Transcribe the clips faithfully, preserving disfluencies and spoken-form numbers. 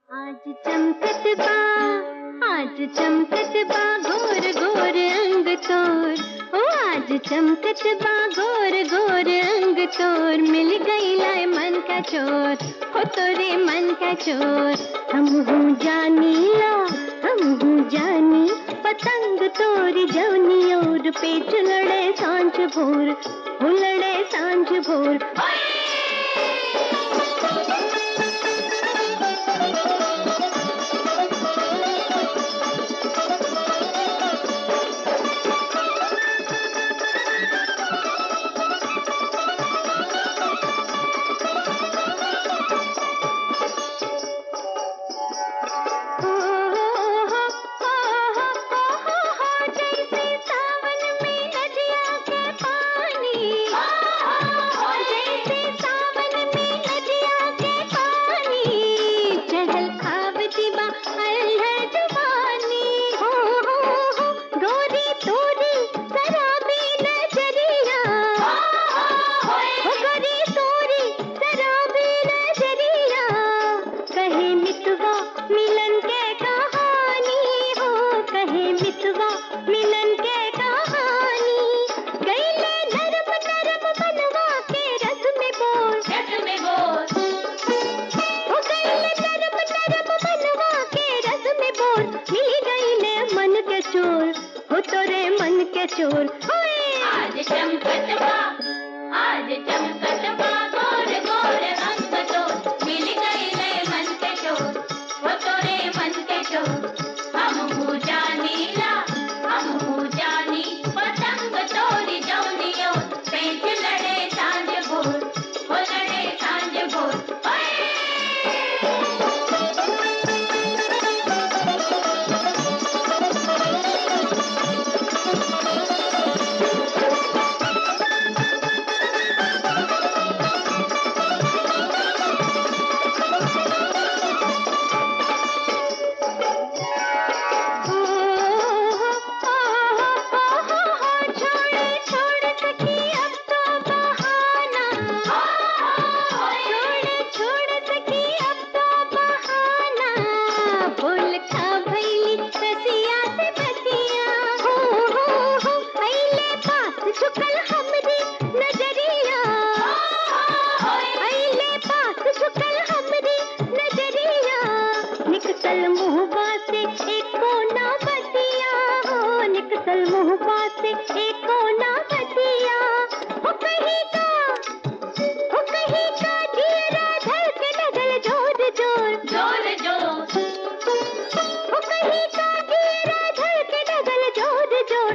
आज चमकत बा, आज चमकत बा गोर गोर अंग तोर। ओ आज चमकत बा गोर गोर अंग तोर। मिल गई लाए मन का चोर, हो तोरे मन का चोर। हम हूँ जानीला, हम हूँ जानी पतंग तोरी जवनी और पेच लड़े सांझ भोर, हो लड़े सांझ भोर। चोर आज चमकत बा, आज चमकत बा गोर गोर अंग तोर। मिल गई ले मन के चोर, हो तोरे मन के चोर। हम हूँ जानीला, हम हूँ जानी पतंग तोरी जौनी और पेच लड़े सांझ भोर, हो लड़े सांझ भोर।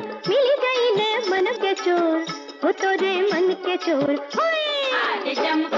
चोर, हो तोरे मन के चोर। आज जम